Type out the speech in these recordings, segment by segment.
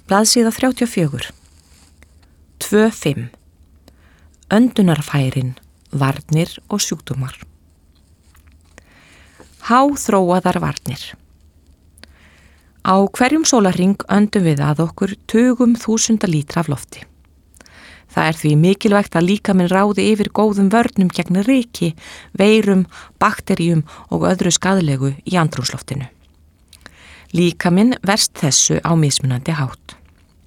Blaðsíða 34. 2.5. Öndunarfærin, varnir og sjúkdómar. Háþróaðar varnir. Á hverjum sólarhring öndum við að okkur tugum þúsunda lítra af lofti. Það er því mikilvægt að líkaminn ráði yfir góðum vörnum gegn ryki, veirum, bakteríum og öðru skaðlegu í andrúmsloftinu. Líkaminn verst þessu á mismunandi hátt.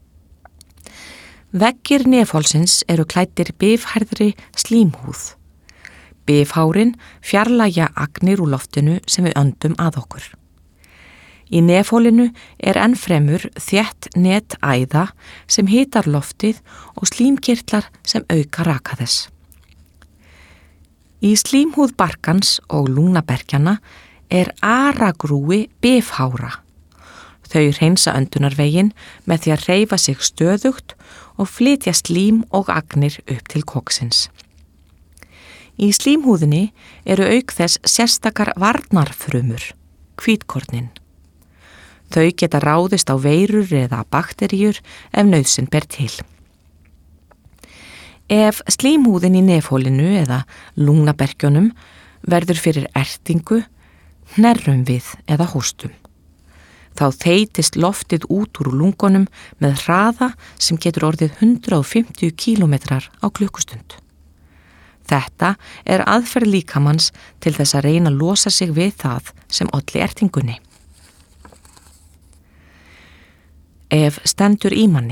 Veggir nefholsins eru klæddir bifhærðri slímhúð. Bifhárin fjarlægja agnir úr loftinu sem við öndum að okkur. Í nefhólinu er ennfremur þétt net æða sem hitar loftið og slímkirtlar sem auka raka þess. Í slímhúð barkans og lungnaberkjana er aragrúi bifhára. Þau hreinsa öndunarveginn með því að hreyfa sig stöðugt og flytja slím og agnir upp til koksins. Í slímhúðinni eru auk þess sérstakar varnarfrumur, hvítkornin. Þau geta ráðist á veirur eða bakteríur ef nauðsyn ber til. Ef slímhúðin í nefhólinu eða lungnaberkjunum verður fyrir ertingu, hnerrum við eða hóstum. Þá þeytist loftið út úr lungunum með hraða sem getur orðið 150 kílómetrar á klukkustund. Þetta er aðferð líkamanns til þess að reyna að losa sig við það sem olli ertingunni. Ef stendur í manni.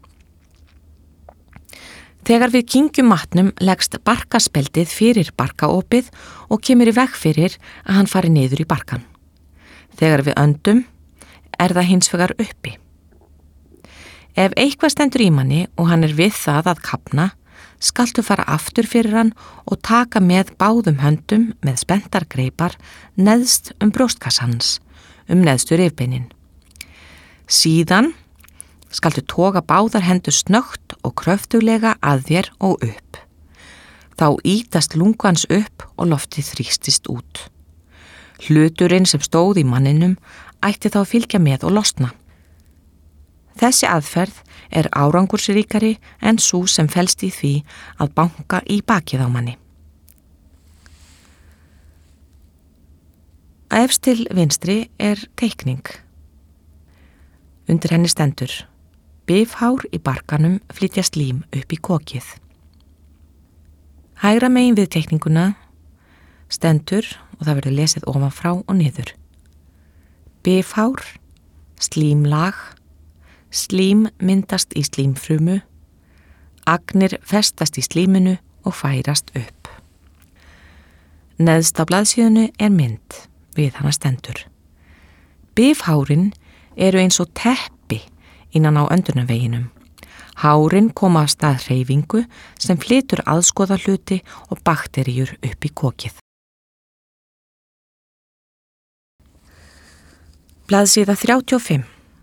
Þegar við kyngjum matnum leggst barkaspjaldið fyrir barkaopið og kemur í veg fyrir að hann fari niður í barkan. Þegar við öndum er það hins vegar uppi. Ef eitthvað stendur í manni og hann er við það að kafna, skaltu fara aftur fyrir hann og taka með báðum höndum með spenntar greipar neðst brjóstkassans, neðstu rifbeinin. Síðan skaltu toga báðar hendur snöggt og kröftuglega að þér og upp. Þá ýtast lungans upp og loftið þrýstist út. Hluturinn sem stóð í manninum ætti þá að fylgja með og losna. Þessi aðferð er árangursríkari en sú sem felst í því að banka í bakið á manni. Efst til vinstri er teikning. Undir henni stendur: bifhár í barkanum flytja slím upp í kokið. Hægra megin við teikninguna stendur, og það verður lesið ofanfrá og niður: bifhár, slímlag, slím myndast í slímfrumu, agnir festast í slíminu og færast upp. Neðst á blaðsíðunni er mynd, við hana stendur: bifhárin eru eins og teppi innan á öndunarveginum. Hárin koma af stað hreyfingu sem flytur aðskoðahluti og bakteríur upp í kokið. Blaðsíða 35.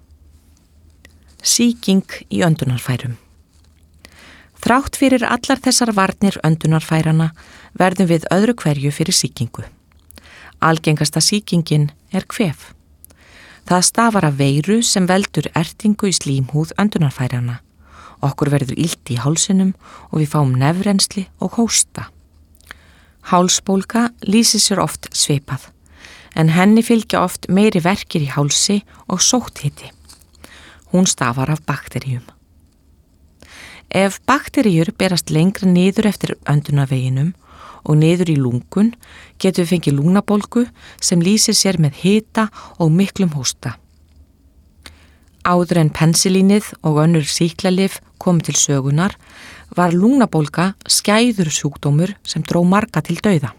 Sýking í öndunarfærum. Þrátt fyrir allar þessar varnir öndunarfærana verðum við öðru hverju fyrir sýkingu. Algengasta sýkingin er kvef. Það stafar af veiru sem veldur ertingu í slímhúð öndunarfærana. Okkur verður illt í hálsinum og við fáum nefrennsli og hósta. Hálsbólga lýsir sér oft svipað, en henni fylgja oft meiri verkir í hálsi og sótthiti. Hún stafar af bakteríum. Ef bakteríur berast lengra niður eftir öndunarveginum og niður í lungun getum við fengið lungnabólgu sem lýsir sér með hita og miklum hósta. Áður en pensilínið og önnur sýklalyf kom til sögunar var lungnabólga skæður sjúkdómur sem dró marga til dauða.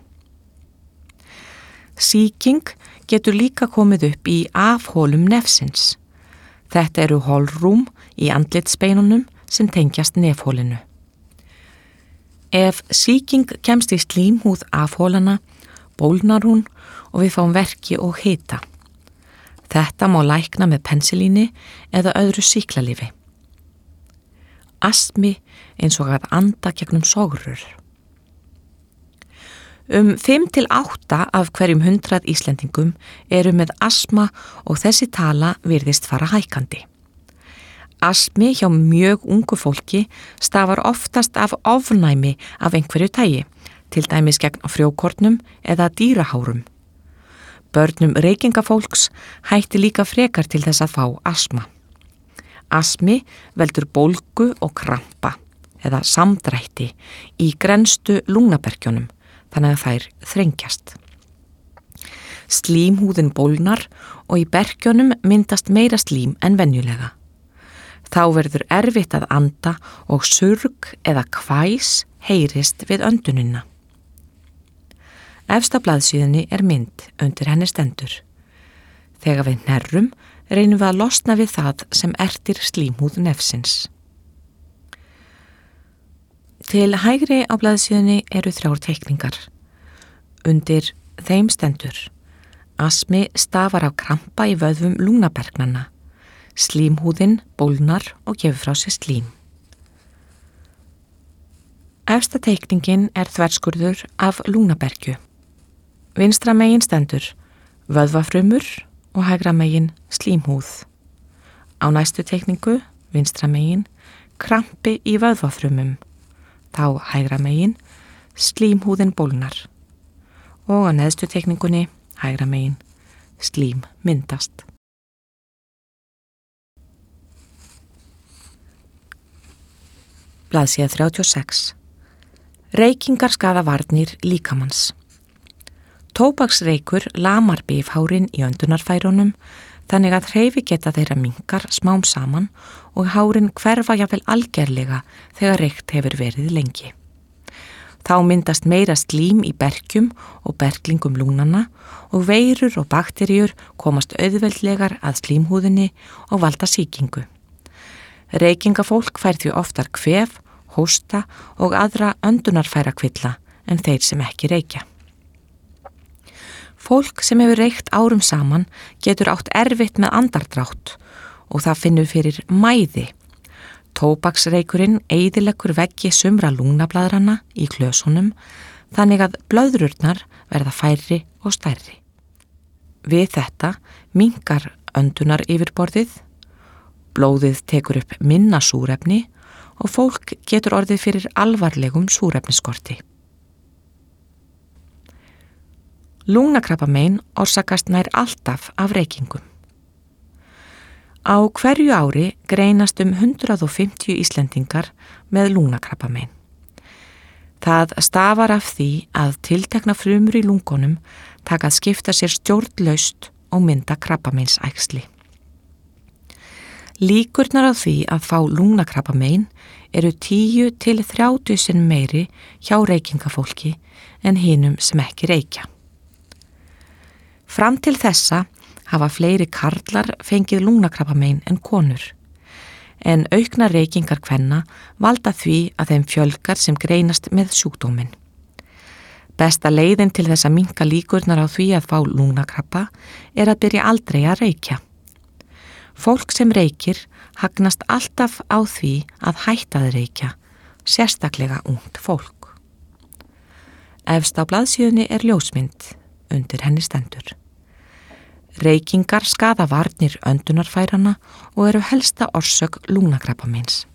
Sýking getur líka komið upp í afhólum nefsins. Þetta eru holrúm í andlitsbeinunum sem tengjast nefhólinu. Ef sýking kemst í slímhúð afhólana, bólnar hún og við fáum verki og hita. Þetta má lækna með pensilíni eða öðru sýklalyfi. Astmi eins og að anda gegnum sogrur. 5-8 af hverjum 100 Íslendingum eru með astma og þessi tala virðist fara hækkandi. Astmi hjá mjög ungu fólki stafar oftast af ofnæmi af einhverju tagi, til dæmis gegn frjókornum eða dýrahárum. Börnum reykingafólks hætti líka frekar til þess að fá astma. Astmi veldur bólgu og krampa eða samdrætti í grenstu lungnaberkjunum, þannig að þær þrengjast. Slímhúðin bólnar og í berkjunum myndast meira slím en venjulega. Þá verður erfitt að anda og surg eða hvæs heyrist við öndunina. Efst á blaðsíðunni er mynd, undir henni stendur. Þegar við hnerrum reynum við að losna við það sem ertir slímhúð nefsins. Til hægri á blaðsíðunni eru 3 teikningar. Undir þeim stendur: astmi stafar af krampa í vöðvum lungnaberknanna. Slímhúðin bólnar og gefur frá sér slím. Efsta teikningin er þverskurður af lungnaberkju. Vinstra megin stendur vöðvafrumur og hægra megin slímhúð. Á næstu teikningu, vinstra megin, krampi í vöðvafrumum. Þá hægra megin, slímhúðin bólnar. Og á neðstu teikningunni, hægra megin, slím myndast. Blaðsíða 36. Reykingar skaða varnir líkamanns. Tóbaksreykur lamar bifhárin í öndunarfærunum þannig að hreyfigeta þeirra minnkar smám saman og hárin hverfa jafnvel algerlega þegar reykt hefur verið lengi. Þá myndast meira slím í berkjum og berklingum lungnanna og veirur og bakteríur komast auðveldlegar að slímhúðinni og valda sýkingu. Reykingafólk fær því oftar kvef, hósta og aðra öndunarfærakvilla en þeir sem ekki reykja. Fólk sem hefur reykt árum saman getur átt erfitt með andardrátt og það finnur fyrir mæði. Tóbaksreykurinn eyðileggur veggi sumra lungnablaðranna í klösunum þannig að blöðrurnar verða færri og stærri. Við þetta minnkar öndunar yfirborðið, blóðið tekur upp minna súrefni og fólk getur orðið fyrir alvarlegum súrefnisskorti. Lungnakrabbamein orsakast nær alltaf af reykingum. Á hverju ári greinast 150 Íslendingar með lungnakrabbamein. Það stafar af því að tiltekna frumur í lungunum taka að skipta sér stjórnlaust og mynda krabbameinsæxli. Líkurnar á því að fá lungnakrabbamein eru 10 til 30 sinnum meiri hjá reykingafólki en hinum sem ekki reykja. Fram til þessa hafa fleiri karlar fengið lungnakrabbamein en konur, en auknar reykingar kvenna valda því að þeim fjölgar sem greinast með sjúkdóminn. Besta leiðin til þess að minnka líkurnar á því að fá lungnakrabba er að byrja aldrei að reykja. Fólk sem reykir hagnast alltaf á því að hætta að reykja, sérstaklega ungt fólk. Efst á blaðsíðunni er ljósmynd, undir henni stendur: Reykingar skaða varnir öndunarfæranna og eru helsta orsök lungnakrabbameins.